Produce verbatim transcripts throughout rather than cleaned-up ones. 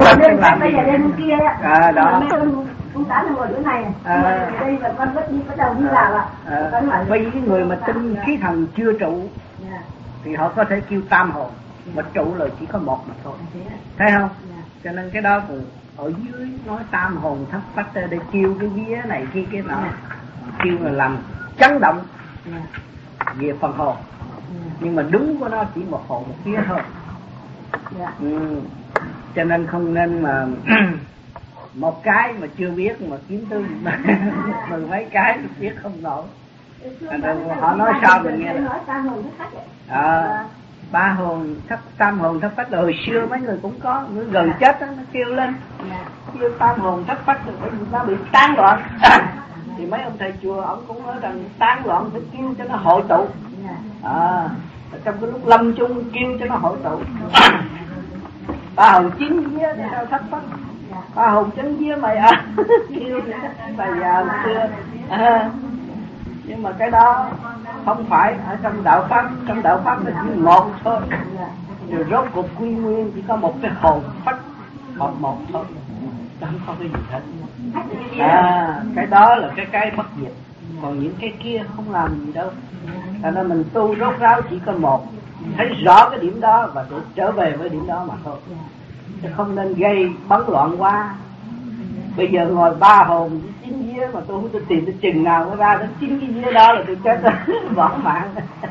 Nên bây giờ lên kia á. À đó. Con đã ngồi chỗ này. À. Đây là con bắt đi bắt đầu đi làm ạ. Bởi vì cái người mà tin khí thần chưa trụ thì họ có thể kêu tam hồn, mà trụ là chỉ có một mà thôi. Thấy không? Cho nên cái đó cũng ở dưới nói tam hồn thất phách để kêu cái vía này kia cái nọ, kêu là làm chấn động về phần hồn. Nhưng mà đúng của nó chỉ một hồn một vía thôi. Ừ. Cho nên không nên mà một cái mà chưa biết mà kiếm tới mười mấy cái biết không nổi. Họ nói sao mình nghe là à, ba hồn thất tam hồn thất phách. Hồi xưa mấy người cũng có, người gần chết đó, nó kêu lên kêu tam hồn thất phách rồi nó bị tán loạn. Thì mấy ông thầy chùa ông cũng nói rằng tán loạn phải kêu cho nó hội tụ. À, trong cái lúc lâm chung kêu cho nó hội tụ. Ba hồn chín vía thì sao thất phách, ba hồn chín vía mày à. Kêu bà già xưa à. Nhưng mà cái đó không phải ở trong đạo pháp. Trong đạo pháp là chỉ một thôi, rồi rốt cuộc quy nguyên chỉ có một cái hồn phách hoặc một thôi, không có cái gì hết. À, cái đó là cái cái bất diệt, còn những cái kia không làm gì đâu. Cho nên mình tu rốt ráo chỉ có một, thấy rõ cái điểm đó và để trở về với điểm đó mà thôi, chứ không nên gây bấn loạn quá. Bây giờ ngồi ba hồn chín vía mà tôi không tôi tìm tới chừng nào nó ra đến chín cái vía đó là tôi chết rồi, bỏ mạng.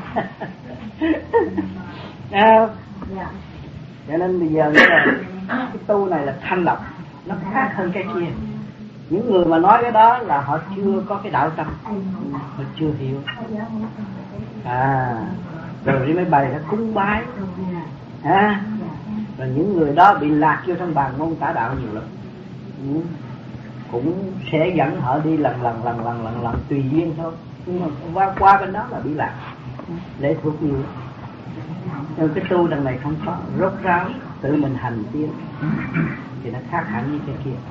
À, cho nên bây giờ là, cái tu này là thanh lọc, nó khác hơn cái kia. Những người mà nói cái đó là họ chưa có cái đạo tâm, họ chưa hiểu. À, rồi mới bày ra cúng bái. À, rồi những người đó bị lạc vô trong bàn môn tả đạo nhiều lắm. Ừ. Cũng sẽ dẫn họ đi lần lần lần lần lần lần tùy duyên thôi, nhưng mà qua qua bên đó là bị lạc, lệ thuộc nhiều. Nhưng cái tu đằng này không có, rốt ráo tự mình hành tiến thì nó khác hẳn như cái kia.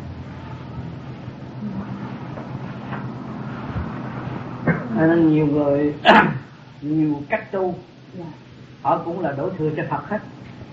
Nên nhiều người nhiều cách tu họ cũng là đổ thừa cho Phật hết.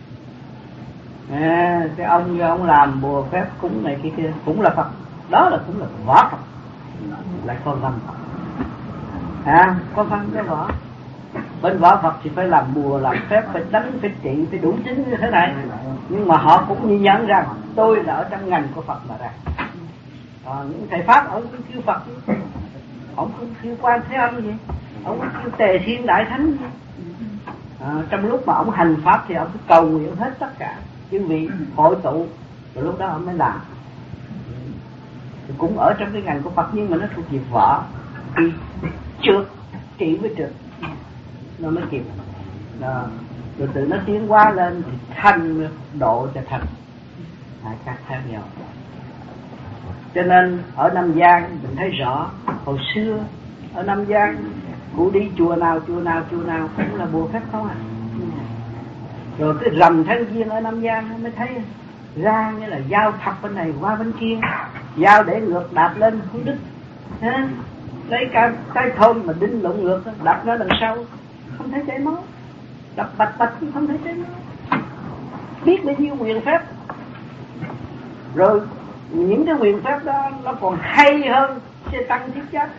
À, cái ông như ông làm bùa phép cúng này kia kia cũng là Phật, đó là cũng là võ Phật, lại có văn Phật. À, có văn có võ. Bên võ Phật thì phải làm bùa, làm phép, phải đánh, phải trị, phải đủ chính như thế này. Nhưng mà họ cũng nhìn nhận rằng tôi là ở trong ngành của Phật mà ra. À, những thầy Pháp ông cũng kêu Phật, ông cũng kêu Quan Thế Âm gì, ông cũng kêu Tề Thiên Đại Thánh gì. À, trong lúc mà ông hành Pháp thì ông cứ cầu nguyện hết tất cả chư vị hội tụ, rồi lúc đó ông mới làm. Thì cũng ở trong cái ngành của Phật, nhưng mà nó thuộc về võ, thì trượt, trị với trượt nó mới kịp. Đó. Rồi tự nó tiến hóa lên thì thanh độ cho thành, hai khác khác nhau. Cho nên ở Nam Giang mình thấy rõ, hồi xưa ở Nam Giang cụ đi chùa nào chùa nào chùa nào cũng là bùa phép không à. Rồi cái rằm tháng giêng ở Nam Giang mới thấy ra như là dao thọc bên này qua bên kia, dao để ngược đạp lên không đứt. Ha? Lấy cái cái thôn mà đinh lộn ngược đạp nó đằng sau không thấy chảy máu, đập bạch bạch cũng không thấy chảy máu. Biết bao nhiêu quyền phép. Rồi những cái quyền phép đó nó còn hay hơn xe tăng thiết giáp.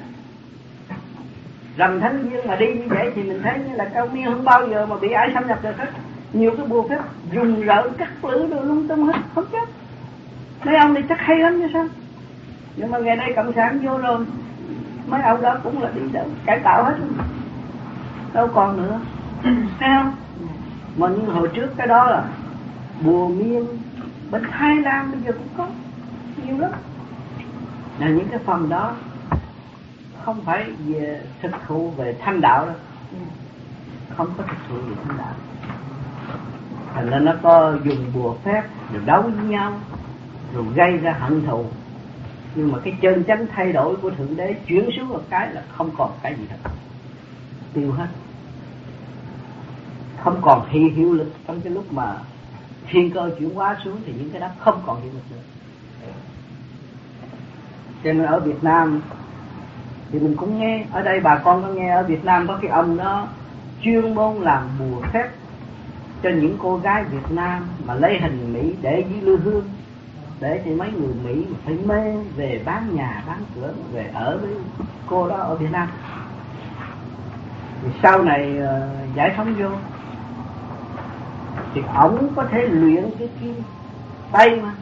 Rằm tháng giêng mà đi như vậy thì mình thấy như là Cao Miên không bao giờ mà bị ai xâm nhập được hết. Nhiều cái bùa phép rùng rợn cắt lưỡi đồ lung tung hết, không chết. Mấy ông này chắc hay lắm như sao. Nhưng mà ngày nay cộng sản vô rồi, mấy ông đó cũng là đi đâu cải tạo hết, đâu còn nữa. Thấy không? Mà như hồi trước cái đó là bùa miên bên Thái Lan bây giờ cũng có nhiều lắm. Là những cái phần đó không phải về thực thụ về thanh đạo đâu, không có thực thụ về thanh đạo. Thành ra nó có dùng bùa phép rồi đấu với nhau, rồi gây ra hận thù. Nhưng mà cái chân chánh thay đổi của Thượng Đế chuyển xuống một cái là không còn cái gì hết, tiêu hết, không còn hiệu hiệu lực. Trong cái lúc mà thiên cơ chuyển hóa xuống thì những cái đó không còn hiệu lực nữa. Cho nên ở Việt Nam thì mình cũng nghe, ở đây bà con có nghe ở Việt Nam có cái ông đó chuyên môn làm bùa phép cho những cô gái Việt Nam mà lấy hình Mỹ để dưới lư hương, để cho mấy người Mỹ phải mê về bán nhà bán cửa về ở với cô đó ở Việt Nam. Thì sau này uh, giải phóng vô thì ổng có thể luyện cái kim tay mà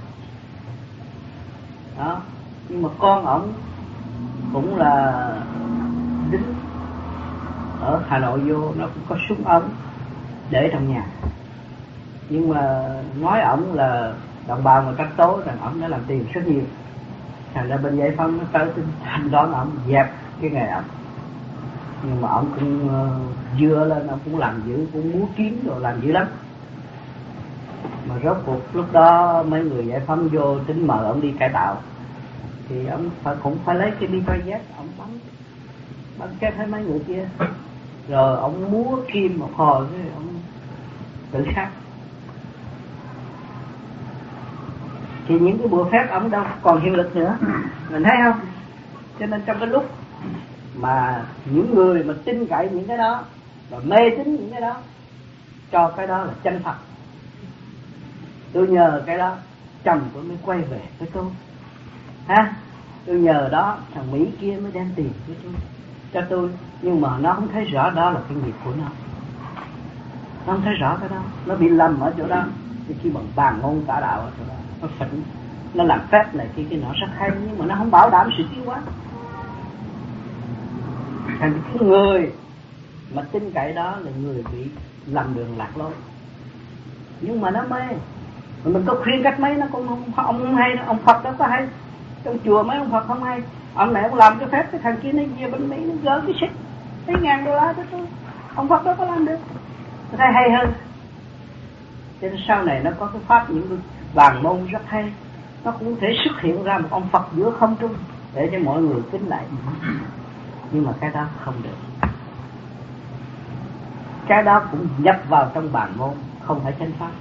đó, nhưng mà con ổng cũng là lính ở Hà Nội vô, nó cũng có súng ống để trong nhà, nhưng mà nói ổng là đồng bào người ta tố rằng ổng đã làm tiền rất nhiều, thành ra bên giải phóng nó tới thành đón ổng dẹp cái nghề ổng. Nhưng mà ổng cũng uh, dưa lên, ổng cũng làm dữ, cũng muốn kiếm rồi làm dữ lắm. Mà rốt cuộc lúc đó mấy người giải phóng vô tính mời ổng đi cải tạo, thì ổng phải cũng phải lấy cái mitraillette ổng bắn bắn chết hết mấy người kia, rồi ổng múa kim một hồi cái ổng tự sát. Thì những cái bùa phép ổng đâu còn hiệu lực nữa, mình thấy không? Cho nên trong cái lúc mà những người mà tin cậy những cái đó và mê tín những cái đó, cho cái đó là chân thật. Tôi nhờ cái đó chồng tôi mới quay về với tôi, ha. Tôi nhờ đó thằng Mỹ kia mới đem tiền với tôi, cho tôi, nhưng mà nó không thấy rõ đó là cái nghiệp của nó. Nó không thấy rõ cái đó, nó bị lầm ở chỗ đó. Thì khi bằng bàn ngôn tả đạo ở chỗ đó, nó phỉnh, nó làm phép này kia cái nó rất hay, nhưng mà nó không bảo đảm sự tiến hóa. Thành cái người mà tin cậy đó là người bị lầm đường lạc lối. Nhưng mà nó mê, mà mình có khuyên cách mấy nó cũng không, ông không hay, ông Phật đâu có hay. Trong chùa mấy ông Phật không hay. Ông này ông làm cái phép, cái thằng kia nó về bên Mỹ nó gỡ cái xích mấy ngàn đô la cho tôi. Ông Phật đâu có làm được. Tôi thấy hay hơn. Cho nên sau này nó có cái pháp những vàng môn rất hay. Nó cũng thể xuất hiện ra một ông Phật giữa không trung để cho mọi người kính lại. Nhưng mà cái đó không được. Cái đó cũng nhập vào trong bản môn, không phải chánh pháp.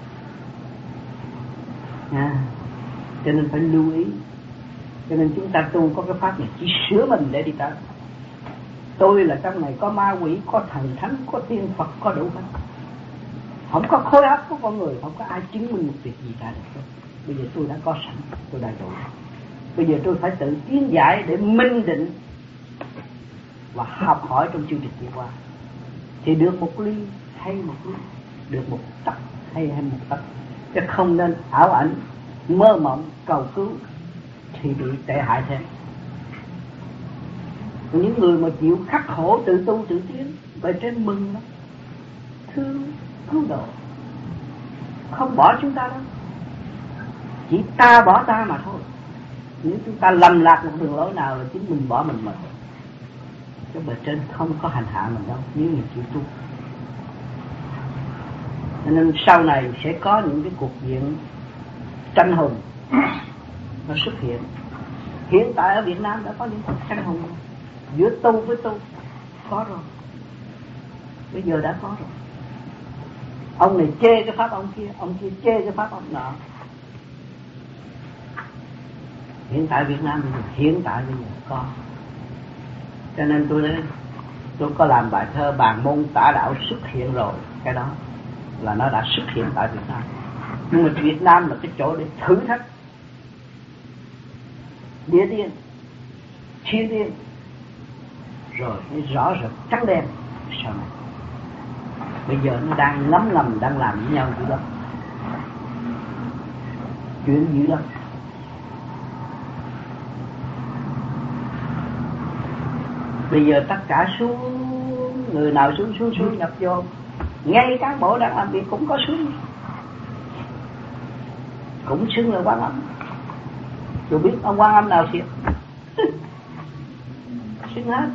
À, cho nên phải lưu ý. Cho nên chúng ta tu có cái pháp này chỉ sửa mình để đi tới. Tôi là trong này có ma quỷ, có thần thánh, có tiên Phật, có đủ hết. Không có khối óc của con người, không có ai chứng minh một việc gì cả được. Bây giờ tôi đã có sẵn, tôi đã đủ. Bây giờ tôi phải tự tiến giải để minh định và học hỏi trong chương trình đi qua. Thì được một ly hay một ly, được một tấc hay hay một tấc, chứ không nên ảo ảnh, mơ mộng, cầu cứu thì bị tệ hại thêm. Những người mà chịu khắc khổ tự tu tự tiến, bề trên mừng lắm, thương cứu độ, không bỏ chúng ta đâu, chỉ ta bỏ ta mà thôi. Nếu chúng ta lầm lạc một đường lối nào là chính mình bỏ mình mà thôi. Cái bề trên không có hành hạ mình đâu, nếu mình chịu tu. Nên sau này sẽ có những cái cuộc diện tranh hùng nó xuất hiện. Hiện tại ở Việt Nam đã có những cuộc tranh hùng giữa tu với tu, có rồi. Bây giờ đã có rồi. Ông này chê cái pháp ông kia, ông kia chê cái pháp ông nọ. Hiện tại Việt Nam bây giờ, hiện tại bây giờ có. Cho nên tôi nói, tôi có làm bài thơ bàn môn tả đạo xuất hiện rồi. Cái đó là nó đã xuất hiện tại Việt Nam. Nhưng mà Việt Nam là cái chỗ để thử thách địa tiên, thiên tiên, rồi nó rõ rệt trắng đen sau này. Bây giờ nó đang ngấm ngầm, đang làm với nhau dữ lắm, chuyện dữ lắm. Bây giờ tất cả xuống, người nào xuống xuống xuống nhập vô, ngay cán bộ đang làm việc cũng có xuống, cũng xưng là Quan Âm. Tôi biết ông Quan Âm nào xịt xưng hết.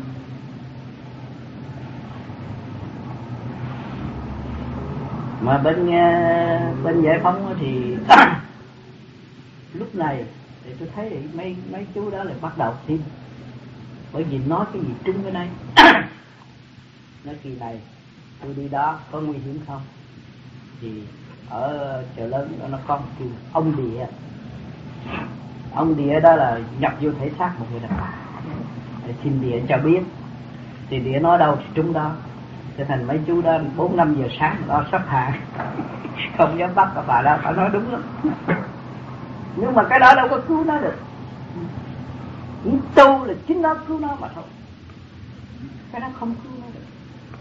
Mà bên bên giải phóng thì lúc này thì tôi thấy mấy mấy chú đó lại bắt đầu tin, bởi vì nói cái gì trúng cái này. Nói kỳ này tôi đi đó có nguy hiểm không? Thì ở chợ lớn đó nó có một cái ông địa. Ông địa đó là nhập vô thể xác một người đàn bà, để xin địa cho biết. Thì địa nói đâu thì trúng đó. cho thành mấy chú đó bốn năm giờ sáng lo sắp hàng không dám bắt các bà đó, phải nói đúng lắm. Nhưng mà cái đó đâu có cứu nó được. Những tu là chính nó cứu nó mà thôi, cái đó không cứu nó được.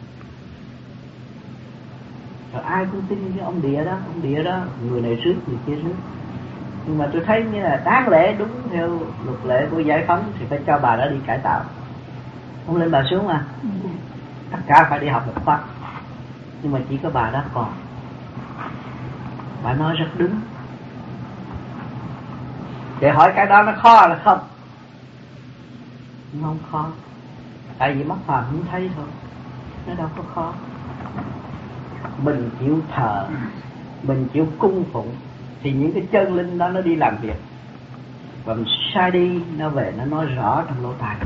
Rồi ai cũng tin cái ông địa đó, ông địa đó người này rước người kia rước. Nhưng mà tôi thấy như là đáng lẽ đúng theo luật lệ của giải phóng thì phải cho bà đó đi cải tạo, không lên bà xuống mà. Tất cả phải đi học một khóa, nhưng mà chỉ có bà đó còn. Bà nói rất đúng. Để hỏi cái đó nó khó là không? Không khó. Tại vì mắt phàm không thấy thôi, nó đâu có khó. Mình chịu thờ, mình chịu cung phụng thì những cái chân linh đó nó đi làm việc. Và mình sai đi, nó về nó nói rõ trong lỗ tai.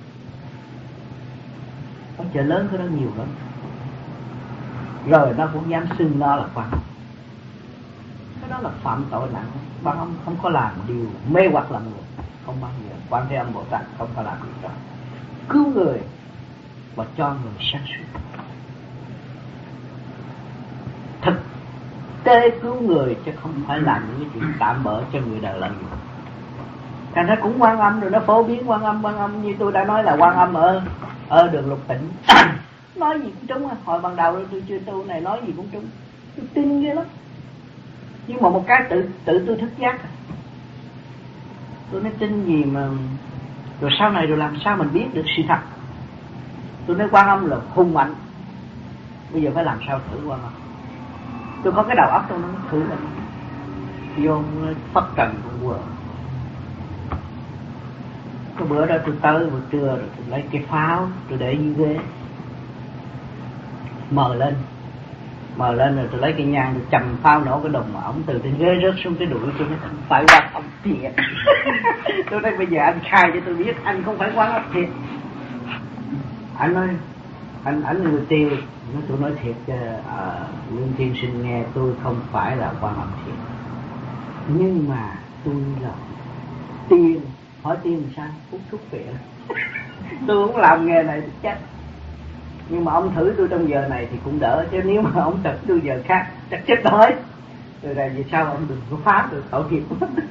Có chợ lớn cái đó nhiều lắm. Rồi nó cũng dám xưng nó là quan. Cái đó là phạm tội nặng. Ban ông không có làm điều mê hoặc làm người, không bao giờ. Quan Thế Âm Bồ Tát không có làm điều đó. Cứu người và cho người sáng suốt. Thực tế cứu người chứ không phải làm những cái chuyện tạm bỡ cho người đời lợi dụng. Thành ra cũng Quan Âm rồi, nó phổ biến Quan Âm, Quan Âm như tôi đã nói là Quan Âm ở ở đường Lục Tỉnh. Nói gì cũng trúng. Hồi ban đầu tôi chưa tu này nói gì cũng trúng. Tôi tin ghê lắm. Nhưng mà một cái tự tự tôi thức giác. Tôi nói tin gì mà rồi sau này rồi làm sao mình biết được sự thật. Tôi nói Quan Âm là hùng mạnh, bây giờ phải làm sao thử Quan Âm. Tôi có cái đầu óc tôi nó thử là vô phát trần của quờ. Cái bữa đó tôi tới buổi trưa rồi tôi lấy cái pháo tôi để dưới ghế, mờ lên mờ lên rồi tôi lấy cái nhang tôi chầm pháo nổ cái đồng mà ổng từ trên ghế rớt xuống cái đuổi tôi. Nói không phải Quan Âm thiệt. Tôi nói bây giờ anh khai cho tôi biết anh không phải Quan Âm thiệt. Anh nói anh anh người tiêu. Nói tôi nói thiệt cho à, Lương Thiên Sinh nghe, tôi không phải là Quan Âm thiệt, nhưng mà tôi là tiên. Hỏi tiên làm sao? Hút thuốc viện. Tôi không làm nghề này thì chết. Nhưng mà ông thử tôi trong giờ này thì cũng đỡ, chứ nếu mà ông tập tôi giờ khác chắc chết đói. Rồi là vì sao ông đừng có phá được tội nghiệp.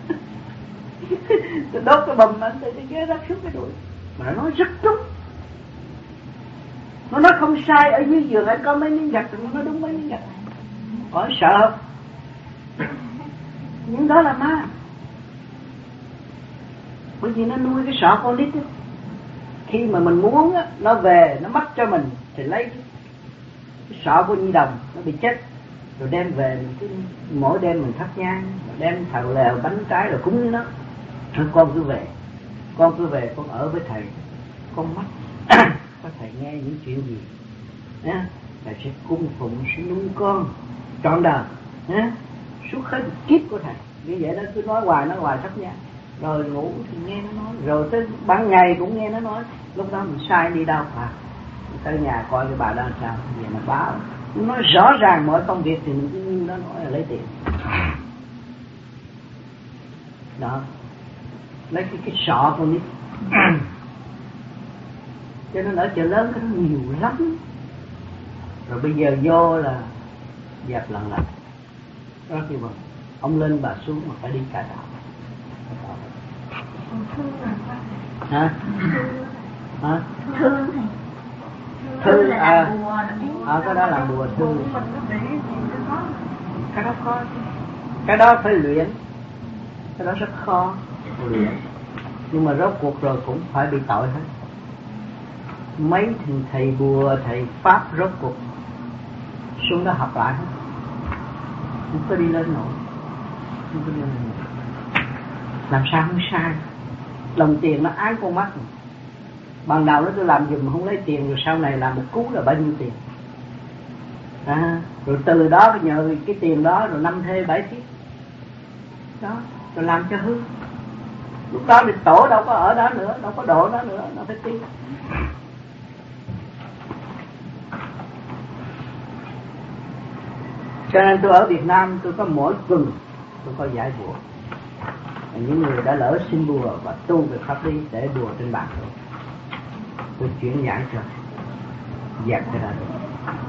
Tôi đốt cái bầm anh tôi ghé rắc xuống cái đuổi. Mà nó nói rất đúng. Nó nói không sai, ở dưới giường anh có mấy miếng gạch, nó nói đúng mấy miếng gạch. Có sợ không? Nhưng đó là ma. Bởi vì nó nuôi cái sọ con nít ấy. Khi mà mình muốn á, nó về, nó mất cho mình thì lấy cái sọ của nhi đồng, nó bị chết. Rồi đem về, mình cứ, mỗi đêm mình thắp nhang, đem thằng lèo bánh trái rồi cúng với nó. Thôi con cứ về, con cứ về, con ở với thầy, con mất. Có thầy nghe những chuyện gì nhá, thầy sẽ cung phụng, sẽ nuôi con trọn đời nhá, suốt hết kiếp của thầy. Như vậy đó, cứ nói hoài nói hoài thắp nhang. Rồi ngủ thì nghe nó nói, rồi tới ban ngày cũng nghe nó nói. Lúc đó mình sai đi đâu à? Tới nhà coi cái bà đó làm sao, về mà báo. Nó nói rõ ràng mọi công việc thì mình cứ như nó nói là lấy tiền. Đó, lấy cái, cái sọ con nít. Cho nên ở chợ lớn cái nó nhiều lắm. Rồi bây giờ vô là dẹp lần lần. Đó kêu bằng ông lên bà xuống mà phải đi cải tạo. Hả? Hả? Thương thầy. Thư à, à cái đó là bùa thư. Cái đó khó. Cái đó phải luyện. Cái đó rất khó luyện. Nhưng mà rốt cuộc rồi cũng phải bị tội hết. Mấy thầy, thầy bùa, thầy pháp rốt cuộc xuống đó học lại hết. Không có đi lên nổi. Không có đi lên nổi. Làm sao không sai. Đồng tiền nó ái con mắt. Ban đầu nó tôi làm giùm không lấy tiền, rồi sau này làm một cú là bao nhiêu tiền. À, rồi từ đó nhờ cái tiền đó rồi năm thê bảy thiếp. Đó, rồi làm cho hư. Lúc đó thì tổ đâu có ở đó nữa, đâu có độ đó nữa, nó phải tiêu. Cho nên tôi ở Việt Nam tôi có mỗi tuần tôi có giải bùa. Những người đã lỡ xin bùa và tu về pháp lý để bùa trên bàn tôi, tôi chuyển giải cho dẹp cái đó.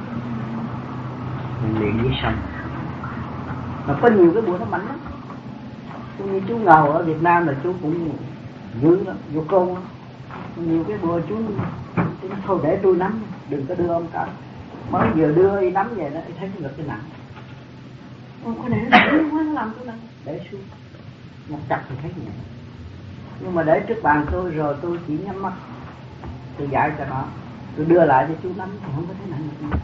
mình luyện với sông. Mà có nhiều cái bùa nó mạnh lắm. Như chú Ngầu ở Việt Nam là chú cũng dữ lắm, vô côn lắm. Nhiều cái bùa chú thôi để tôi nắm, đừng có đưa ông cả. Mới vừa đưa đi nắm về đó, thấy cái ngực cái nặng. Ông có để nó để quá, nó làm cái này, để xuống. Một chặt thì thấy nhẹ. Nhưng mà để trước bàn tôi rồi tôi chỉ nhắm mắt, tôi dạy cho nó, tôi đưa lại cho chú nắm thì không có thấy nặng được.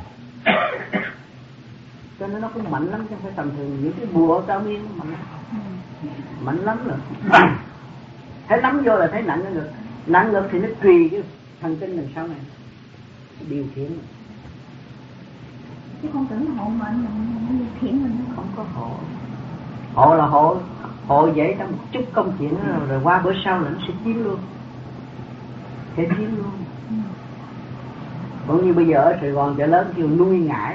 Cho nên nó cũng mạnh lắm chứ không phải tầm thường. Những cái bùa cao miên nó mạnh lắm, mạnh lắm rồi. Thấy nắm vô là thấy nặng cái ngực, nặng ngực thì nó trì cái thần kinh đằng sau này điều khiển. Chứ không tưởng hộ mệnh là điều khiển mình. Không có hộ. Hộ là hộ, hộ dễ trong một chút công chuyện đó rồi, rồi qua bữa sau là nó sẽ chiến luôn, sẽ chiến luôn. Ừ. Cũng như bây giờ ở Sài Gòn chợ lớn kêu nuôi ngải,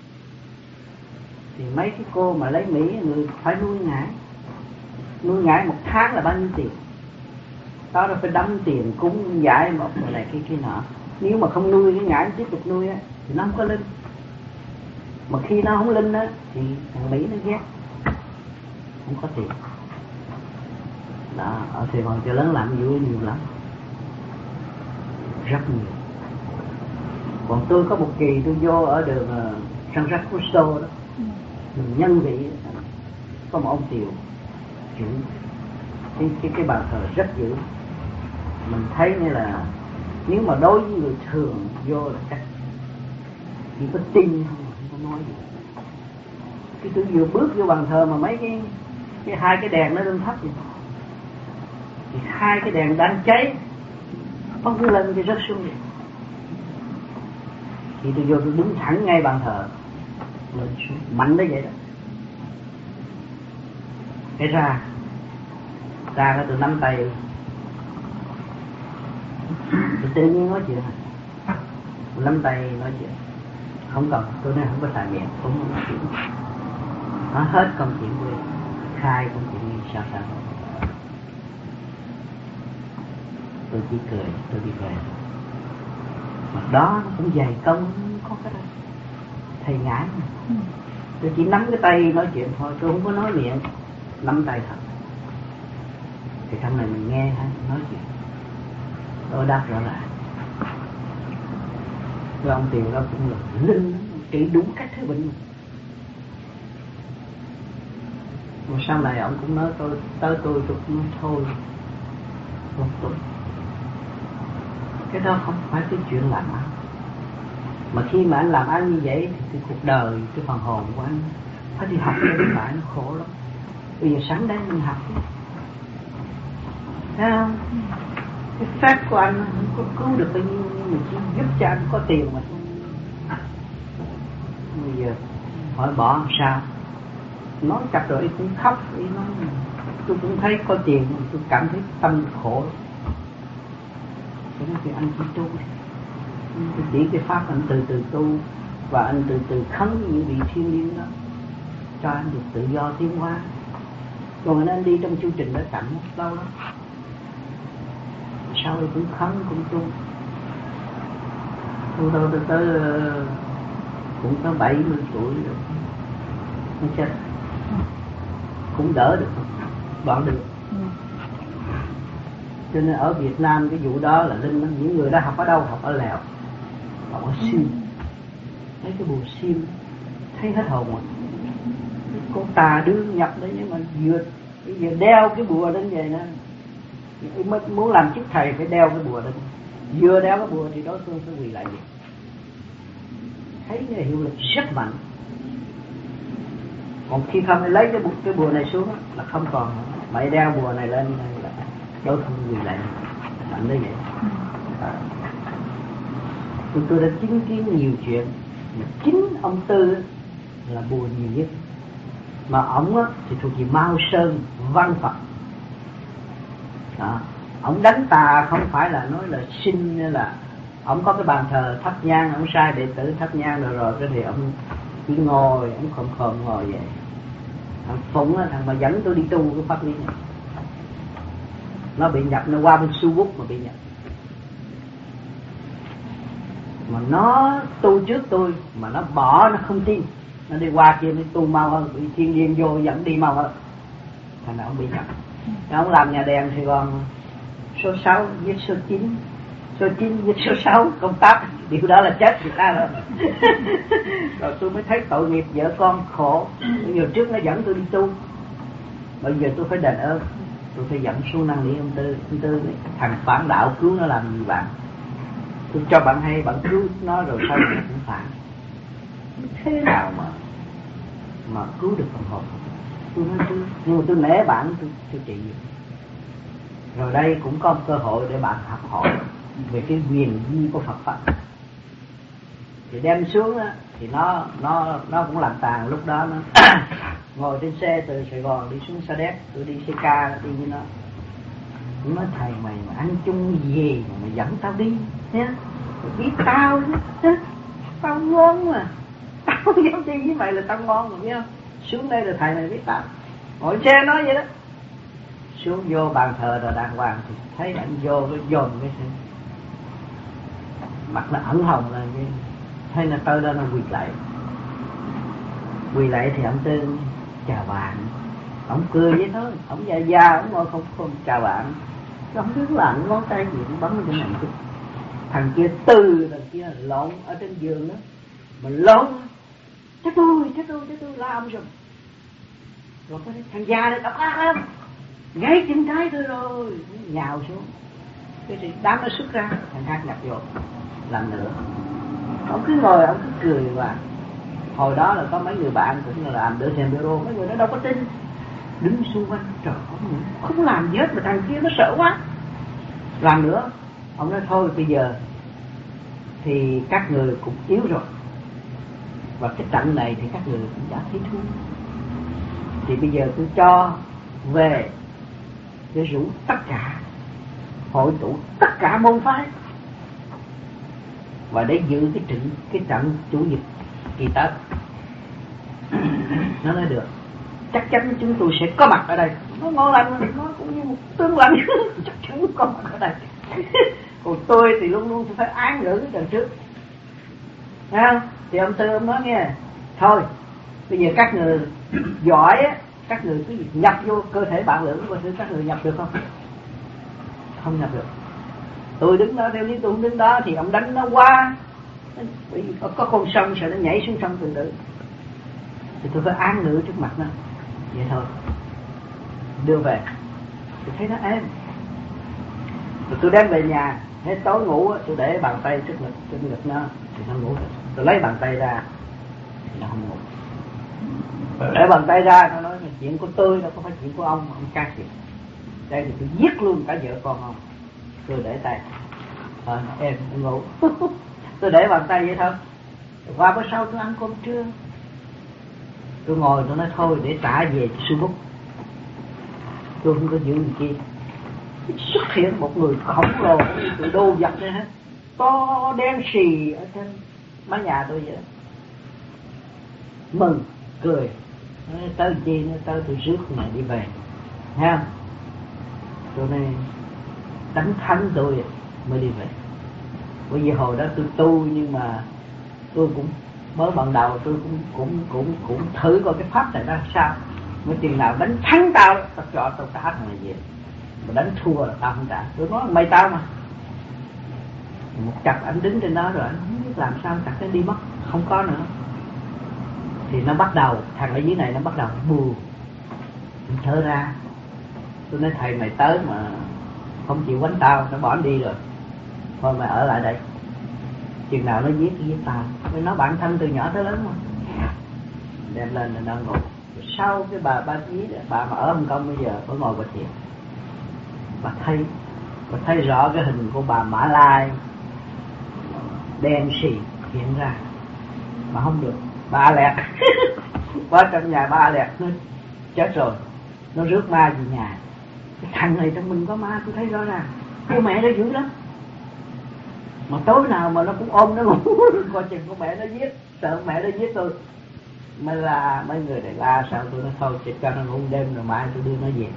thì mấy cái cô mà lấy Mỹ người phải nuôi ngải, nuôi ngải một tháng là bao nhiêu tiền? Đó là phải đóng tiền cúng giải một rồi này kia kia nọ. Nếu mà không nuôi cái ngải tiếp tục nuôi á thì nó không có linh. Mà khi nó không linh á thì thằng Mỹ nó ghét, không có tiền. Đó, ở Sài Gòn chợ lớn làm vui nhiều lắm, rất nhiều. Còn tôi có một kỳ tôi vô ở đường uh, San Jacques Cousteau đó, đường Nhân Vị, có một ông Tiều chủ cái cái cái bàn thờ rất dữ. Mình thấy như là nếu mà đối với người thường vô là chắc chỉ có tin không, không có nói gì. Khi tôi vừa bước vô bàn thờ mà mấy cái cái hai cái đèn nó lên thấp vậy, thì hai cái đèn đang cháy phóng lên thì rớt xuống vậy. Thì tôi vô tôi đứng thẳng ngay bàn thờ lên xuống mạnh tới vậy đó. Cái ra ra cái tôi nắm tay, tôi tự nhiên nói chuyện, tôi nắm tay nói chuyện, không cần, tôi nói không có xài miệng, cũng không nói chuyện, nó hết công chuyện của tôi, khai công chuyện như sao sao. Tôi chỉ cười, tôi đi về. Mà đó nó cũng dày công, có cái đó thầy ngã mà. Ừ. Tôi chỉ nắm cái tay nói chuyện thôi, tôi không có nói miệng, nắm tay thật. Thì trong này mình nghe hay nói chuyện, tôi đáp rõ ràng. Cái ông Tiều đó cũng là linh, trị đúng các thứ bệnh. Mà sau này ông cũng nói tôi, tới tôi tôi cũng nói thôi, một tuần. Cái đó không phải cái chuyện làm ăn. Mà khi mà anh làm ăn như vậy thì cái cuộc đời, cái phần hồn của anh phải đi học cho đến lại, nó khổ lắm. Bây giờ sáng đấy mình học đi, thấy không? Cái phép của anh không có cứu được bao nhiêu, nhưng mình chỉ giúp cho anh có tiền mà. Bây giờ hỏi bỏ sao? Nói chặt rồi cũng khóc, ý nói tôi cũng thấy có tiền, tôi cảm thấy tâm khổ. Cho nên thì anh chỉ tu đi, tôi chỉ cái pháp anh từ từ tu, và anh từ từ khấn những vị thiên liêng đó, cho anh được tự do tiến hóa. Còn anh đi trong chương trình đó chậm lâu lắm. Sau đó cũng khấn cũng tu, tu đâu tới, tới cũng có bảy mươi tuổi rồi, nó chết cũng đỡ được, đoạn được. Cho nên ở Việt Nam cái vụ đó là linh lắm. Những người đó học ở đâu? Học ở Lào, học ở Sim. Thấy cái bùa Sim thấy hết hồn rồi. Con tà đương nhập đấy, nhưng mà vừa bây giờ đeo cái bùa đến vậy nè, mới muốn làm chức thầy phải đeo cái bùa lên. Vừa đeo cái bùa thì đối phương phải quỳ lại vậy. Thấy cái hiệu lực rất mạnh. Còn khi không lấy cái bùa, cái bùa này xuống là không còn. Mày đeo bùa này lên là đối phương quỳ lại mạnh tới vậy. À, tôi, tôi đã chứng kiến nhiều chuyện mà chính ông Tư là bùa nhiều nhất, mà ổng thì thuộc về Mao Sơn Văn Phật. Đó. Ổng đánh tà không phải là nói là xin, là ổng có cái bàn thờ thắp nhang, ổng sai đệ tử thắp nhang rồi rồi cái thì ổng chỉ ngồi, ổng khom khom ngồi vậy. Thằng Phụng á, thằng mà dẫn tôi đi tu cái pháp lý này, nó bị nhập, nó qua bên Su Bút mà bị nhập. Mà nó tu trước tôi mà nó bỏ, nó không tin. nó đi qua kia nó tu mau hơn, bị thiên liên vô dẫn đi mau hơn, thành ra ông bị nhầm. Ông làm nhà đèn Sài Gòn số sáu viết số chín, số chín viết số sáu, công tác điều đó là chết người ta rồi. Rồi tôi mới thấy tội nghiệp vợ con khổ. Bây giờ trước nó dẫn tôi đi tu, bây giờ tôi phải đền ơn, tôi phải dẫn xuống năn nỉ ông Tư. Ông Tư thằng phản đạo cứu nó làm gì bạn, tôi cho bạn hay bạn cứu nó rồi sao bạn cũng phản, thế nào mà mà cứu được phần hồn. Tôi nói tôi, nhưng mà tôi nể bạn, tôi, tôi trị. Rồi đây cũng có một cơ hội để bạn học hỏi về cái quyền vi của Phật Pháp. Thì đem xuống đó, thì nó nó nó cũng làm tàn. Lúc đó nó ngồi trên xe từ Sài Gòn đi xuống Sa Đéc, tôi đi xe ca đi với nó. Tôi nói thầy mày mà ăn chung gì mà mày dẫn tao đi nhé, mày biết tao chứ, tao ngon mà, tao dám đi với mày là tao ngon rồi biết không? Xuống đây là thầy mày biết tao. Ngồi xe nói vậy đó. Xuống vô bàn thờ rồi đàng hoàng thì thấy anh vô cái dồn cái gì, mặt nó ẩn hồng là như thấy là tới đó nó quỳ lại. Quỳ lại thì ông Tư chào bạn, ông cười vậy thôi, ông già già ông ngồi không không chào bạn, ông cứ làm ngón tay gì cũng bấm cái này chứ. Thằng kia từ thằng kia lộn ở trên giường đó, mình lộn, chết tôi chết tôi chết tôi la ông rồi. Rồi cái thằng già này độc ác lắm, gãy chân trái tôi rồi, nhào xuống. Cái gì đám nó xuất ra, thằng khác nhập vô làm nữa. Ông cứ ngồi ông cứ cười. Và hồi đó là có mấy người bạn cũng là làm đỡ xem bureau, mấy người nó đâu có tin, đứng xung quanh trời không, không làm gì hết mà thằng kia nó sợ quá làm nữa. Ông nói thôi bây giờ thì các người cũng yếu rồi, và cái trận này thì các người cũng đã thấy thua, thì bây giờ tôi cho về để rủ tất cả, hội tụ tất cả môn phái, và để giữ cái trận cái trận chủ nhật kỳ Tết. Nó nói được, chắc chắn chúng tôi sẽ có mặt ở đây. Nó ngon lành, nó cũng như một tương lành. Chắc chắn có mặt ở đây. Còn tôi thì luôn luôn tôi phải án ngữ cái trận trước. Thấy không? Thì ông Tư ông nói nghe, thôi bây giờ các người giỏi á, các người cứ nhập vô cơ thể bạn lưỡng của tôi, các người nhập được không? Không nhập được. Tôi đứng đó, theo lý tôi không đứng đó thì ông đánh nó qua, bởi vì có, có con sông sợ nó nhảy xuống sông từ từ, thì tôi phải án ngữ trước mặt nó vậy thôi, đưa về tôi thấy nó êm. Rồi tôi đem về nhà, hết tối ngủ tôi để bàn tay trước ngực trên ngực nó thì nó ngủ. Tôi lấy bàn tay ra thì nó không ngủ. Để bàn tay ra nó nói chuyện của tôi đâu có phải chuyện của ông, ông can thiệp. Đây thì tôi giết luôn cả vợ con ông. Tôi để tay à, em ngủ. Tôi để bàn tay vậy thôi. Qua bữa sau tôi ăn cơm trưa, tôi ngồi tôi nói thôi để trả về suy bút, tôi không có giữ gì kia. Xuất hiện một người khổng lồ, tụi đô vật này hết, to đen xì ở trên mái nhà tôi vậy đó. Mừng cười, nói tới chi nữa, tới tôi rước này đi về, thấy không? Tôi này đánh thắng tôi mới đi về. Bởi vì hồi đó tôi tu, nhưng mà tôi cũng mới ban đầu tôi cũng cũng cũng cũng thử coi cái pháp này ra sao. Mới chừng nào đánh thắng tao, tao cho tao trả thằng này về. Mà đánh thua là tao không trả. Tôi nói mày tao mà. Một chặt anh đứng trên đó rồi anh không biết làm sao, chặt nó đi mất, không có nữa. Thì nó bắt đầu, thằng ở dưới này nó bắt đầu buồn, mình thở ra. Tôi nói thầy mày tới mà không chịu quánh tao, nó bỏ anh đi rồi, thôi mày ở lại đây, chừng nào nó giết thì giết tao. Vì nó bản thân từ nhỏ tới lớn mà. Đem lên là nó ngủ. Sau cái bà ba chí đó, bà mà ở Hồng Kông bây giờ có ngồi bà thiền, bà thấy bà thấy rõ cái hình của bà Mã Lai đen xì hiện ra. Mà không được, bà lẹt. Qua trong nhà bà lẹt, nó chết rồi, nó rước ma về nhà. Cái thằng này trong mình có ma, tôi thấy rõ ràng. Cô mẹ nó dữ lắm, mà tối nào mà nó cũng ôm nó ngủ. Coi chừng con mẹ nó giết, sợ mẹ nó giết tôi. Mới là mấy người này la sao, tôi nói thôi chỉ cho nó ngủ đêm rồi mai tôi đưa nó về.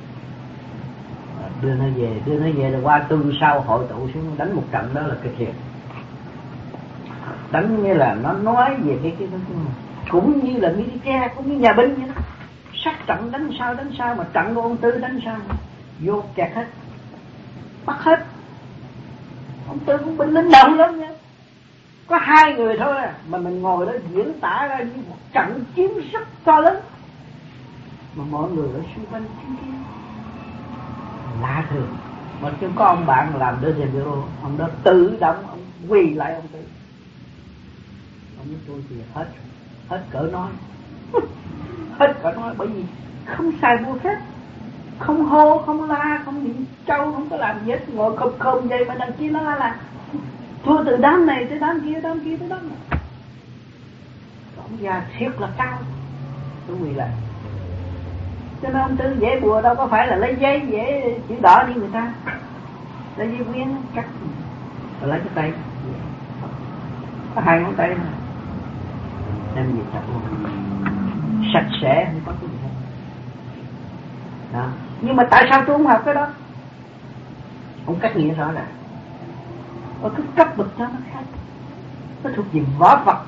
Đưa nó về, đưa nó về rồi qua tuần sau hội tụ xuống đánh một trận, đó là cái thiệt. Đánh như là nó nói về cái cái, cái, cũng như là military, cũng như nhà binh vậy đó, sát trận đánh sao đánh sao, mà trận của ông Tư đánh sao vô kẹt hết, bắt hết. Ông Tư cũng binh lính động lắm nha, có hai người thôi à, mà mình ngồi đó diễn tả ra như một trận chiến rất to lớn, mà mọi người ở xung quanh chứng kiến lạ thường. Mà chứ có ông bạn làm đứa gì đó, ông đó tự động ông quỳ lại ông Tư. Ông nói tôi thì hết hết cỡ nói hết cỡ nói, bởi vì không xài bùa phép, không hô, không la, không niệm châu, không có làm gì hết, ngồi khom khom vậy mà đằng kia nó la là thua từ đám này tới đám kia, đám kia tới đám này. Ông già thiệt là cao, tôi quỳ lại. Cho nên ông Tư vẽ bùa đâu có phải là lấy giấy vẽ chữ đỏ như người ta, lấy giấy quyến cắt rồi lấy cái tay, có hai ngón tay này đem về chặt luôn, sạch sẽ, không có cái gì hết đó. Nhưng mà tại sao tôi không học cái đó? Ông cách nghĩa rõ ràng, ở cái cấp bậc đó nó khác, nó thuộc về võ vật.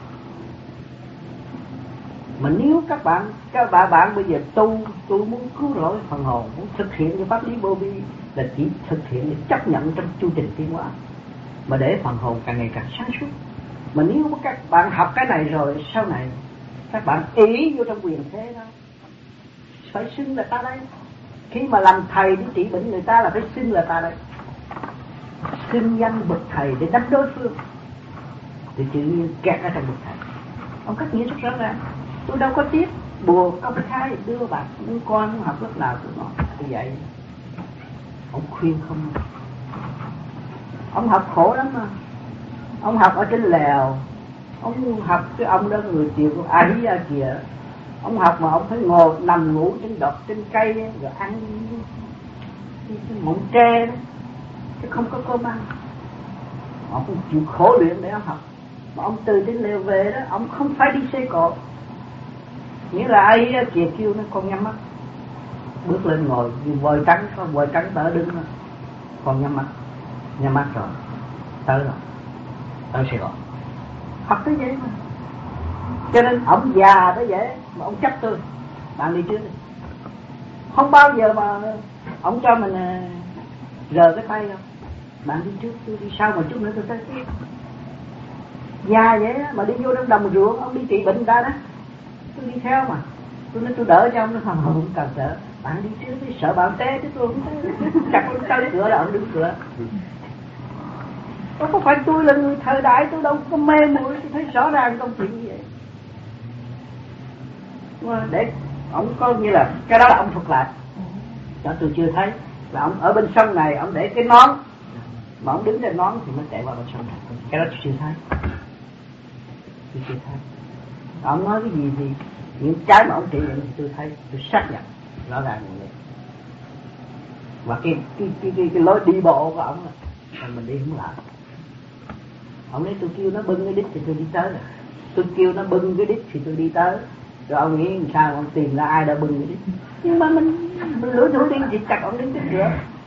Mà nếu các bạn các bạn bạn bây giờ tu tu muốn cứu rỗi phần hồn, muốn thực hiện cái pháp lý vô vi, là chỉ thực hiện để chấp nhận trong chu trình tiến hóa, mà để phần hồn càng ngày càng sáng suốt. Mà nếu các bạn học cái này rồi, sau này các bạn ý vô trong quyền thế đó, phải xưng là ta đây. Khi mà làm thầy đi trị bệnh người ta là phải xưng là ta đây, xưng danh bậc thầy để đánh đối phương, thì tự nhiên kẹt ở trong bậc thầy. Ông cách nghĩa rất rõ ràng. Tôi đâu có tiếp bùa công khai đưa bạn muốn con muốn học lúc nào tôi nói tôi dạy. Ông khuyên không, ông học khổ lắm mà. Ông học ở trên lèo, ông học cái ông đó người chịu của ai ra kìa. Ông học mà ông phải ngồi nằm ngủ trên đọt trên cây rồi ăn cái, cái mộng tre đó, chứ không có cơm ăn. Ông cũng chịu khổ luyện để ông học. Mà ông từ trên lèo về đó, ông không phải đi xe cộ. Nghĩa là ai ra kìa kêu nó con nhắm mắt, bước lên ngồi vòi trắng, có vòi trắng đỡ đứng đó. Con nhắm mắt, nhắm mắt rồi tới rồi, tới Sài Gòn. Học tới vậy mà. Cho nên ông già tới vậy mà ông chấp tôi, bạn đi trước đi. Không bao giờ mà ông cho mình rờ cái tay đâu, bạn đi trước tôi đi sau, mà chút nữa tôi tới tiếp. Già vậy đó, mà đi vô trong đồng ruộng ông đi trị bệnh ta đó, tôi đi theo mà. Tôi nói tôi đỡ cho ông, nó không, không cần sợ. Bạn đi trước đi, sợ bạn té chứ tôi không té. Chắc ông tới cửa là ông đứng cửa. Không có phải tôi là người thời đại, tôi đâu có mê muội, tôi thấy rõ ràng công chuyện như vậy. Mà để ông có như là cái đó là ông thuật lại, đó tôi chưa thấy. Là ông ở bên sông này ông để cái nón, mà ông đứng trên nón thì mới chạy vào bên sông này. Cái đó tôi chưa thấy, tôi chưa thấy. Ông nói cái gì thì những cái mà ông trị bệnh thì tôi thấy, tôi xác nhận rõ ràng như vậy. Và cái cái cái cái, cái lối đi bộ của ông là mình đi không lại. Ông nói tôi kêu nó bưng cái đít thì tôi đi tới rồi, tôi kêu nó bưng cái đít thì tôi đi tới. Rồi ông nghĩ làm sao ông tìm ra ai đã bưng cái đít? Nhưng mà mình mình lủi thủi đi thì chặt ông đến trước cửa.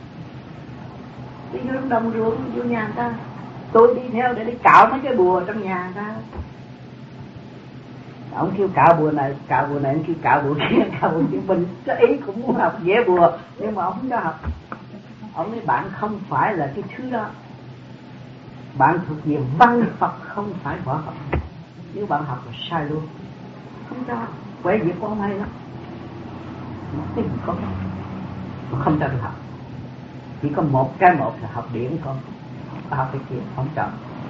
Đi vô trong đồng ruộng, vô nhà người ta. Tôi đi theo để đi cạo mấy cái bùa trong nhà người ta. Ông kêu cạo bùa này, cạo bùa này, ông kêu cạo bùa kia, cạo bùa kia. Mình cái ý cũng muốn học vẽ bùa, nhưng mà ông không cho học. Ông nói bạn không phải là cái thứ đó, bạn thuộc về văn Phật, không phải võ học. Nếu bạn học là sai luôn, không cho. Quẻ việc của ông hay lắm, nó cái gì con nó không cho tôi học. Chỉ có một cái một là học điển con, không học cái kia, không cho.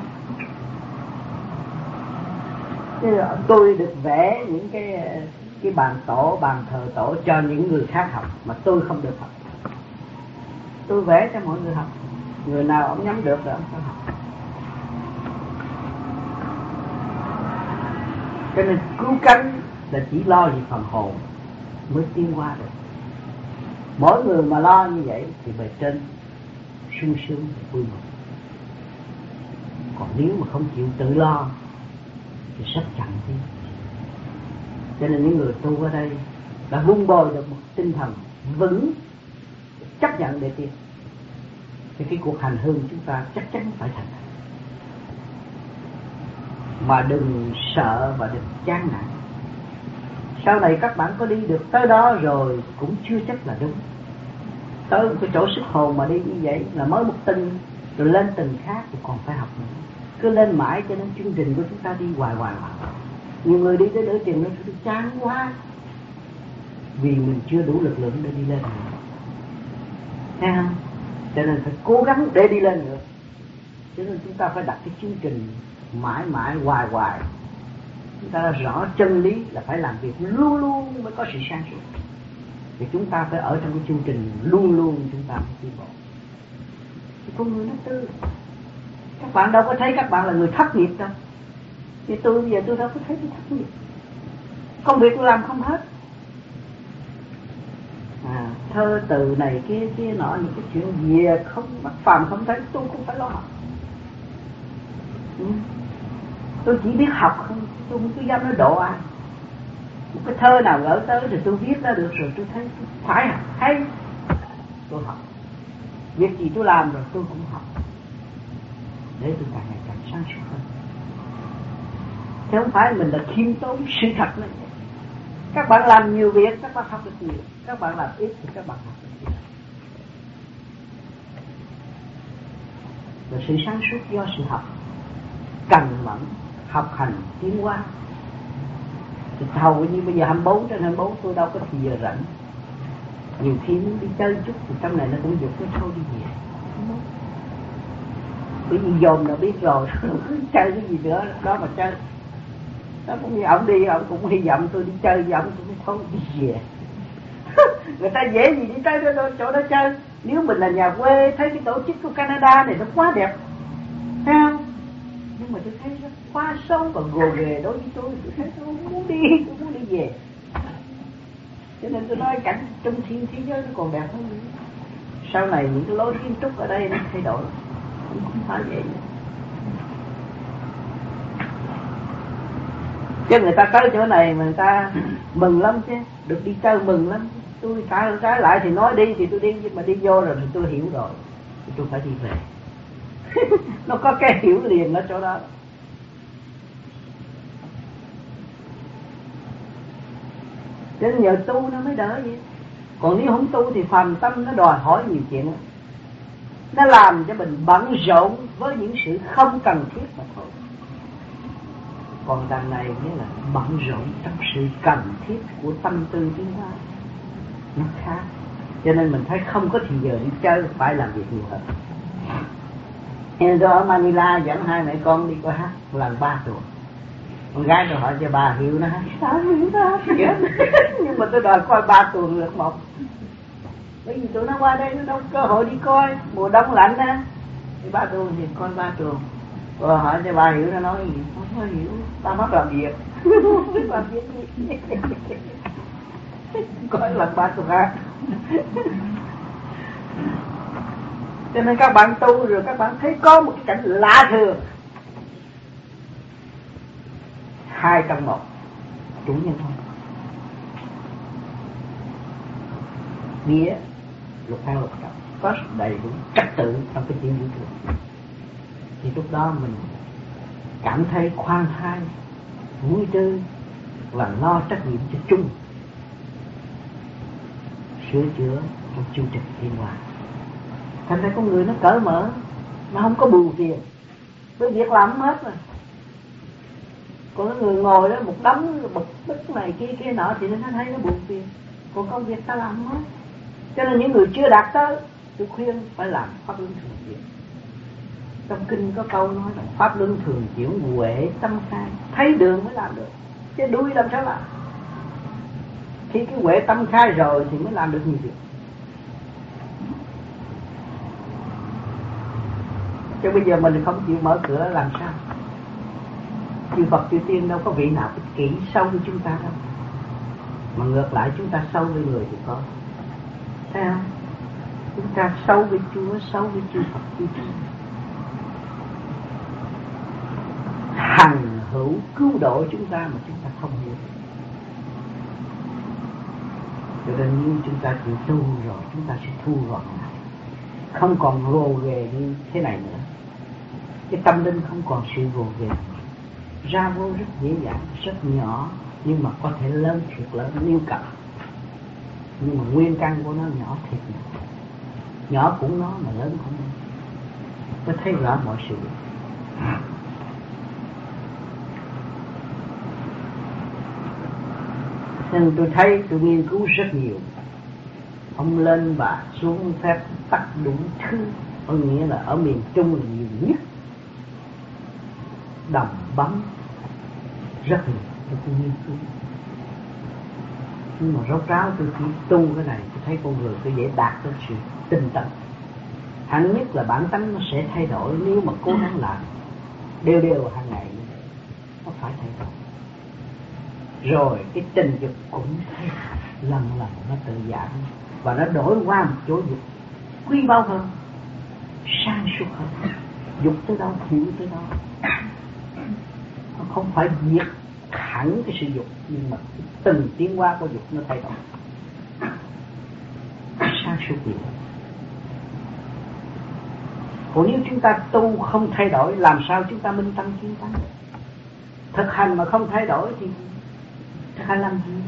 Tôi được vẽ những cái cái bàn tổ, bàn thờ tổ cho những người khác học, mà tôi không được học. Tôi vẽ cho mọi người học, người nào ông nhắm được rồi ông phải học. Cho nên cứu cánh là chỉ lo về phần hồn mới tiến qua được. Mỗi người mà lo như vậy thì bề trên sung sướng vui mừng. Còn nếu mà không chịu tự lo thì rất chậm đi. Cho nên những người tu ở đây đã vun bồi được một tinh thần vững, chấp nhận để tiến. Thì cái cuộc hành hương chúng ta chắc chắn phải thành. Mà đừng sợ và đừng chán nản. Sau này các bạn có đi được tới đó rồi cũng chưa chắc là đúng. Tới một cái chỗ xuất hồn mà đi như vậy là mới một tầng, rồi lên tầng khác thì còn phải học nữa. Cứ lên mãi cho nên chương trình của chúng ta đi hoài hoài hoài. Nhiều người đi tới nửa chừng nó tôi chán quá, vì mình chưa đủ lực lượng để đi lên nữa. Thấy không? Cho nên phải cố gắng để đi lên nữa. Cho nên chúng ta phải đặt cái chương trình mãi mãi hoài hoài. Chúng ta rõ chân lý là phải làm việc luôn luôn mới có sự sáng suốt. Thì chúng ta phải ở trong cái chương trình luôn luôn chúng ta mới tiến bộ. Thì con người nó tư. Các bạn đâu có thấy các bạn là người thất nghiệp đâu. Thì tôi bây giờ tôi đâu có thấy cái thất nghiệp. Công việc tôi làm không hết. À, thơ từ này kia kia nọ những cái chuyện gì không bắt phàm không thấy, tôi cũng phải lo học. Ừ. Tôi chỉ biết học không, tôi không có dám nói độ ai. Một cái thơ nào gửi tới thì tôi viết ra được rồi, tôi thấy tôi phải học, hay tôi học. Việc gì tôi làm rồi tôi cũng học, để tôi càng ngày càng sáng suốt hơn. Chứ không phải mình là khiêm tốn, sự thật này. Các bạn làm nhiều việc, các bạn học được nhiều. Các bạn làm ít thì các bạn học được nhiều. Và sự sáng suốt do sự học, cần mẫn, học hành, tiến hóa. Thì hầu như bây giờ hai mươi bốn trên hai mươi bốn tôi đâu có thời giờ rảnh. Nhiều khi muốn đi chơi chút thì trong này nó cũng dục cái thôi đi về. Bởi vì dồn là biết rồi, chơi cái gì nữa đó mà chơi. Đó cũng như ông đi, ông cũng hy vọng tôi đi chơi với ông, tôi mới thôi đi về. Người ta dễ gì đi tới đó, chỗ đó chơi. Nếu mình là nhà quê thấy cái tổ chức của Canada này nó quá đẹp, thấy không? Nhưng mà tôi thấy nó quá xấu và gồ ghề đối với tôi. Tôi thấy tôi không muốn đi, tôi muốn đi về. Cho nên tôi nói cảnh trong thiên thế giới nó còn đẹp hơn nữa. Sau này những cái lối kiến trúc ở đây nó thay đổi, cũng không phải vậy. Chứ người ta tới chỗ này mà người ta mừng lắm chứ, được đi chơi mừng lắm. Tôi trái, trái lại thì nói đi thì tôi đi, nhưng mà đi vô rồi thì tôi hiểu rồi, thì tôi phải đi về. Nó có cái hiểu liền ở chỗ đó. Cho nên nhờ tu nó mới đỡ vậy. Còn nếu không tu thì phàm tâm nó đòi hỏi nhiều chuyện. Nó làm cho mình bận rộn với những sự không cần thiết mà thôi. Còn đằng này nghĩa là bận rộn trong sự cần thiết của tâm tư tiến hóa. Nó khác. Cho nên mình thấy không có thì giờ đi chơi, phải làm việc nhiều hơn. Nên tôi ở Manila dẫn hai mẹ con đi coi hát lần ba tuần. Con gái tôi hỏi cho bà hiểu nó hát. Sao hiểu nó hát? Nhưng mà tôi đòi coi ba tuần lượt một. Bởi vì tụi nó qua đây nó đâu có cơ hội đi coi. Mùa đông lạnh á, thì ba tuần thì coi ba tuần. Rồi hỏi cho bà hiểu nó nói gì? Không có hiểu, ta mất làm việc. Làm việc gì? Coi lần ba tuần hát. Cho nên các bạn tu rồi các bạn thấy có một cái cảnh lạ thường. Hai trong một, chủ nhân thôi. Nghĩa luật hai luật trọng, có đầy đủ trật tự trong cái chuyện vũ trụ. Thì lúc đó mình cảm thấy khoan thai, vui tươi và lo trách nhiệm cho chung, sửa chữa trong chương trình tiến hóa. Thành ra con người nó cởi mở, nó không có buồn phiền, với việc làm hết rồi. Còn cái người ngồi đó một đống bực bức này kia kia nọ thì nó thấy nó buồn phiền. Còn công việc ta làm hết. Cho nên những người chưa đạt tới, tôi khuyên phải làm pháp luân thường chuyển. Trong kinh có câu nói là pháp luân thường chuyển huệ tâm khai, thấy đường mới làm được, chứ đuôi làm sao làm. Khi cái huệ tâm khai rồi thì mới làm được nhiều việc. Chứ bây giờ mình không chịu mở cửa làm sao? Chư Phật chư Tiên đâu có vị nào ích kỷ sâu với chúng ta đâu. Mà ngược lại chúng ta sâu với người thì có. Thấy không? Chúng ta sâu với Chúa, sâu với chư Phật chư Tiên. Hằng hữu cứu độ chúng ta mà chúng ta không hiểu. Cho nên như chúng ta chịu tu rồi, chúng ta sẽ thu gọn lại. Không còn gồ ghề như thế này nữa. Cái tâm linh không còn sự gồ ghề. Ra vô rất dễ dàng, rất nhỏ, nhưng mà có thể lớn thiệt lớn nếu cần, nhưng mà nguyên căn của nó nhỏ thiệt nhỏ, nhỏ cũng nó mà lớn cũng nó. Tôi thấy rõ mọi sự. Nên tôi thấy tôi nghiên cứu rất nhiều. Ông lên và xuống phép tắt đủ thứ, có nghĩa là ở miền Trung là nhiều nhất, đồng bấm rất nhiều. Tôi cũng nghiên cứu, nhưng mà rốt ráo tôi chỉ tu cái này, tôi thấy con người tôi dễ đạt tới sự tinh tấn. Hẳn nhất là bản tánh nó sẽ thay đổi nếu mà cố gắng làm đều đều hàng ngày, nó phải thay đổi. Rồi cái tình dục cũng thấy lần lần nó tự giảm, và nó đổi qua một chỗ dục quý báu hơn, sang suốt hơn. Dục tới đâu hiểu tới đâu. Nó không phải diệt hẳn cái sự dục, nhưng mà từng tiến hóa của dục nó thay đổi, sang suốt nhiều. Còn nếu chúng ta tu không thay đổi, làm sao chúng ta minh tâm kiến tánh? Thực hành mà không thay đổi thì thực hành làm gì?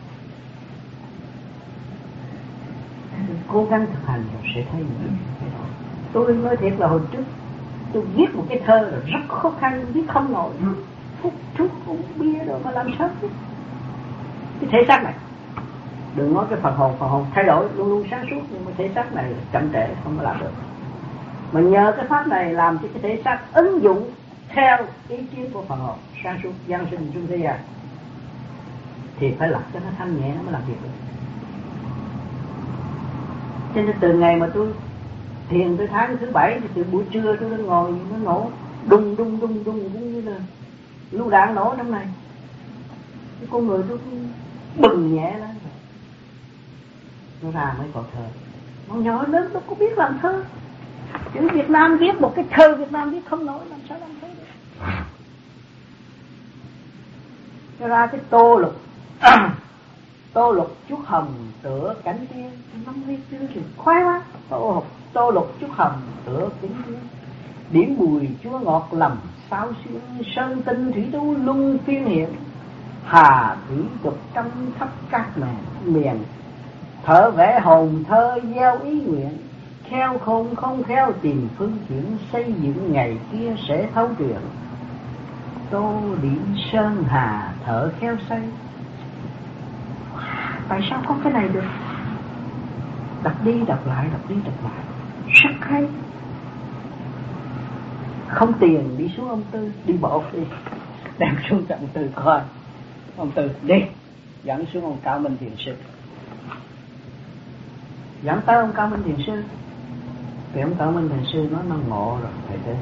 Cố gắng thực hành rồi sẽ thấy những thay đổi. Tôi nói thiệt là hồi trước tôi viết một cái thơ là rất khó khăn, viết không nổi, phút thuốc uống bia rồi mà làm sao chứ? Cái thể xác này, đừng nói cái phần hồn, phần hồn thay đổi luôn luôn sáng suốt, nhưng mà thể xác này chậm trễ không có làm được. Mà nhờ cái pháp này làm cho cái thể xác ứng dụng theo ý chí của phần hồn sáng suốt giáng sinh xuống thế gian, thì phải lập cho nó thanh nhẹ nó mới làm việc được. Cho nên từ ngày mà tôi thiền tới tháng thứ bảy thì từ buổi trưa tôi đã ngồi nó nổ đùng đùng đùng đùng cũng như là lựu đạn nổ trong này. Cái con người tôi bừng nhẹ lên rồi. Nó ra mấy câu thơ. Nó nhỏ lớn tôi có biết làm thơ. Chữ Việt Nam viết một cái thơ Việt Nam viết không nổi, làm sao làm thơ được. Nó ra cái tô lục tô lục chút hồng tựa cánh tiên, nó viết chữ thì khoái quá. Tô lục tô lục chút hồng tựa cánh tiên, điểm bùi chúa ngọt lầm sao xuyên, sơn tinh thủy tú luân phiên hiện, hà thủy tục trong thấp các mẹ miền, thở vẽ hồn thơ gieo ý nguyện, khéo khôn không khéo tìm phương chuyển, xây dựng ngày kia sẽ thấu truyền. Tô điểm sơn hà thở khéo xây. Tại sao có cái này được? Đọc đi đọc lại, đọc đi đọc lại, rất hay. Không tiền đi xuống ông Tư, đi bộ đi, đem xuống cho ông Tư coi. Ông Tư đi, dẫn xuống ông Cao Minh Thiền Sư, dẫn tới ông Cao Minh Thiền Sư. Thì ông Cao Minh Thiền Sư nói nó ngộ rồi thầy thế,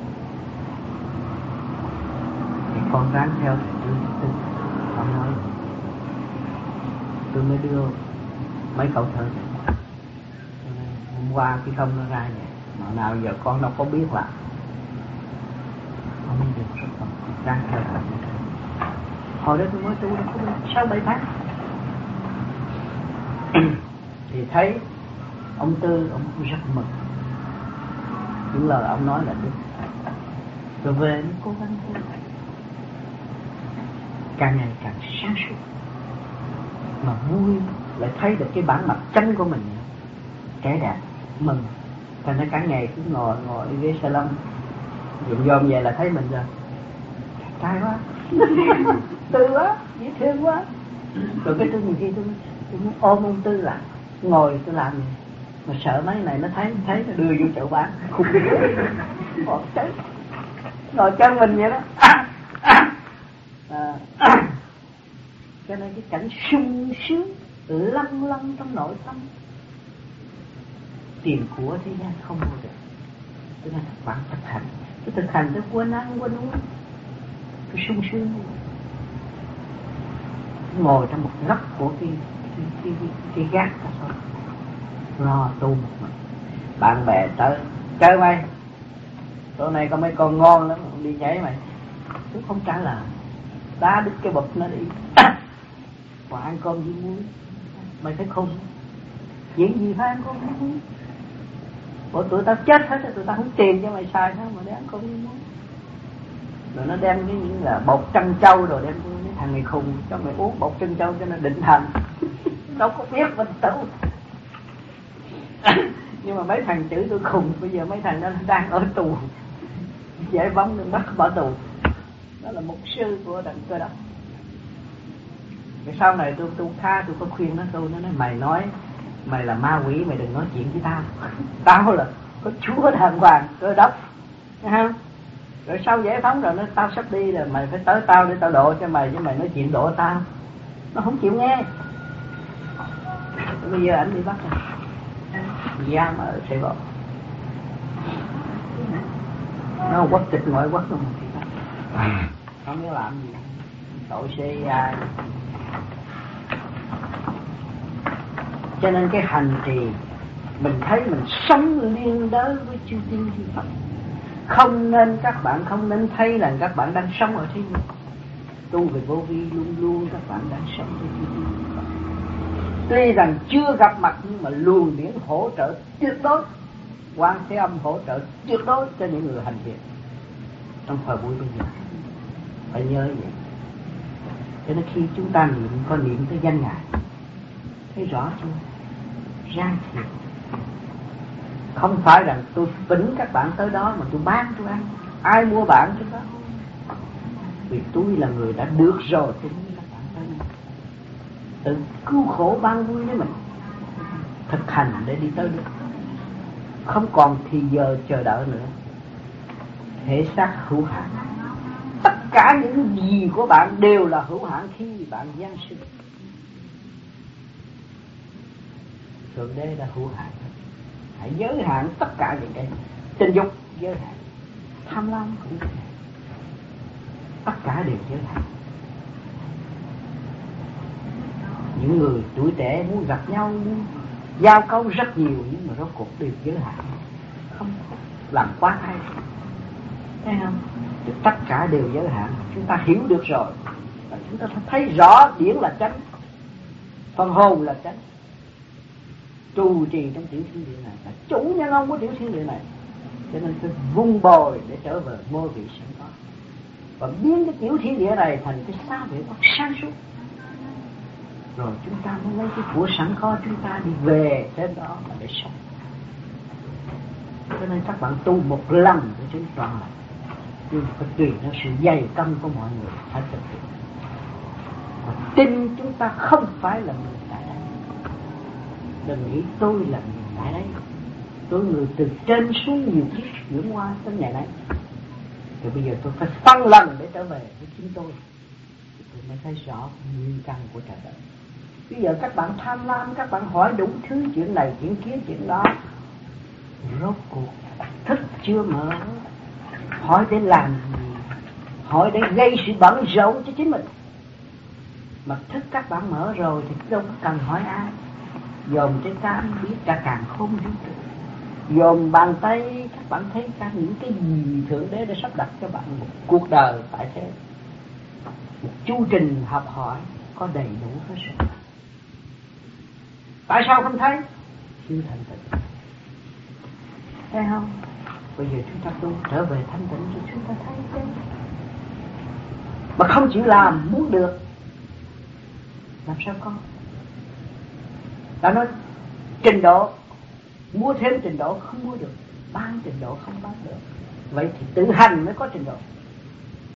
thì con ráng theo thầy Tư. Ông nói tôi mới đưa mấy câu thơ. Hôm qua khi không nó ra vậy, mà nào giờ con đâu có biết là không được rất không ráng theo thầy. Hồi đó tôi mới tu đâu có sáu bảy tháng thì thấy ông Tư, ông rất mừng những lời ông nói là đúng. Rồi về nó cố gắng tu, càng ngày càng sáng suốt, mà vui, lại thấy được cái bản mặt chân của mình trẻ đẹp, mừng. Thành ra cả ngày cứ ngồi ngồi ghế salon, dùm dòm về là thấy mình rồi trai quá Tư quá, dễ thương quá. Rồi cái tôi nhiều khi tôi, tôi muốn ôm ông Tư lại ngồi tôi làm gì mà sợ mấy này nó thấy thấy nó đưa vô chậu bán khùng ngồi chân ngồi chân mình vậy đó. À, à, à, à. Cho nên cái cảnh sung sướng lăn lăn trong nội tâm. Tiền của thế gian không mua được, cho nên các bạn thực hành, cái thực hành tôi quên ăn quên uống, tôi sung sướng ngồi trong một góc của cái cái cái, cái, cái gác đó thôi, lo tu một mình. Bạn bè tới chơi mày, tối nay có mấy con ngon lắm, đi nhảy mày. Tôi không trả lời, đá đứt cái bụp nó đi. Và ăn cơm với muối, mày thấy không? Chuyện gì phải ăn cơm với muối? Bộ tụi tao chết hết rồi, tụi tao không tìm cho mày xài sao mà để ăn cơm với muối. Rồi nó đem cái những là bột trân châu rồi đem cái thằng này khùng cho mày uống bột trân châu cho nó định thần. Đâu có biết mình tu. Nhưng mà mấy thằng chữ tôi khùng, bây giờ mấy thằng nó đang ở tù giải phóng được bắt bỏ tù. Đó là mục sư của Đặng Cơ Đốc. Cái sau này tôi tu tha, tôi có khuyên nó, tôi nó nói mày nói mày là ma quỷ, mày đừng nói chuyện với tao. Tao là có Chúa đàng hoàng Cơ Đốc, thấy không? Rồi sau giải phóng rồi nó tao sắp đi rồi, mày phải tới tao để tao độ cho mày, chứ mày nói chuyện độ tao. Nó không chịu nghe. Bây giờ ảnh bị bắt rồi, giam ở Sài Gòn. Nó quốc tịch ngoại quốc luôn, không biết làm gì, tội xê i a. Cho nên cái hành trì mình thấy mình sống liên đới với chư tiên chư Phật. Không nên, các bạn không nên thấy là các bạn đang sống ở thế giới. Tu về vô vi luôn luôn các bạn đang sống với chư tiên chư Phật. Tuy rằng chưa gặp mặt nhưng mà luồng điển hỗ trợ tuyệt đối, Quan Thế Âm hỗ trợ tuyệt đối cho những người hành việc trong thời buổi bây giờ. Phải nhớ vậy. Cho nên khi chúng ta niệm, có niệm tới danh Ngài, thấy rõ chưa? Rang thiệt. Không phải rằng tôi phỉnh các bạn tới đó mà tôi bán tôi ăn. Ai mua bạn chứ đó. Vì tôi là người đã được rồi, tôi muốn các bạn tới đây. Tự cứu khổ ban vui với mình, thực hành để đi tới được. Không còn thì giờ chờ đợi nữa. Thể xác hữu hạn. Tất cả những gì của bạn đều là hữu hạn khi bạn giáng sinh. Thượng Đế đã hữu hạn. Hãy giới hạn tất cả những cái tình dục, giới hạn tham lam cũng giới hạn. Tất cả đều giới hạn. Những người tuổi trẻ muốn gặp nhau, muốn giao câu rất nhiều, nhưng mà rốt cuộc đều giới hạn, không làm quá hay. Thấy không? Thì tất cả đều giới hạn. Chúng ta hiểu được rồi, và chúng ta thấy rõ điển là chánh, phần hồn là chánh. Trụ trì trong tiểu thiên địa này là chủ nhân ông của tiểu thiên địa này. Cho nên tôi vun bồi để trở về ngôi vị sẵn có, và biến cái tiểu thiên địa này thành cái xá vệ quốc sáng suốt. Rồi chúng ta mới lấy cái của sẵn có, chúng ta đi về trên đó mà để sống. Cho nên các bạn tu một lần để chúng toàn là, nhưng phải tùy theo sự dày công của mọi người phải thực hiện. Và tin chúng ta không phải là người tại đây. Đừng nghĩ tôi là người tại đây. Tôi người từ trên xuống nhiều kiếp chuyển qua tới ngày nay. Rồi bây giờ tôi phải phân lần để trở về với chính tôi, tôi mới thấy rõ nguyên căn của trời đất. Bây giờ các bạn tham lam, các bạn hỏi đủ thứ chuyện này, chuyện kia, chuyện đó. Rốt cuộc thức chưa mở, hỏi để làm gì? Hỏi để gây sự bận rộn cho chính mình. Mà thức các bạn mở rồi thì đâu có cần hỏi ai. Dòm trên cam biết cả càng khôn vũ trụ. Dòm bàn tay các bạn thấy cả những cái gì Thượng Đế đã sắp đặt cho bạn một cuộc đời tại thế. Một chu trình học hỏi có đầy đủ hết rồi. Tại sao không thấy? Chưa thành tựu. Thấy không? Bây giờ chúng ta tu trở về thanh tịnh rồi chúng ta thấy chứ. Mà không chịu làm, muốn được, làm sao có? Ta nói trình độ, mua thêm trình độ không mua được, bán trình độ không bán được. Vậy thì tự hành mới có trình độ.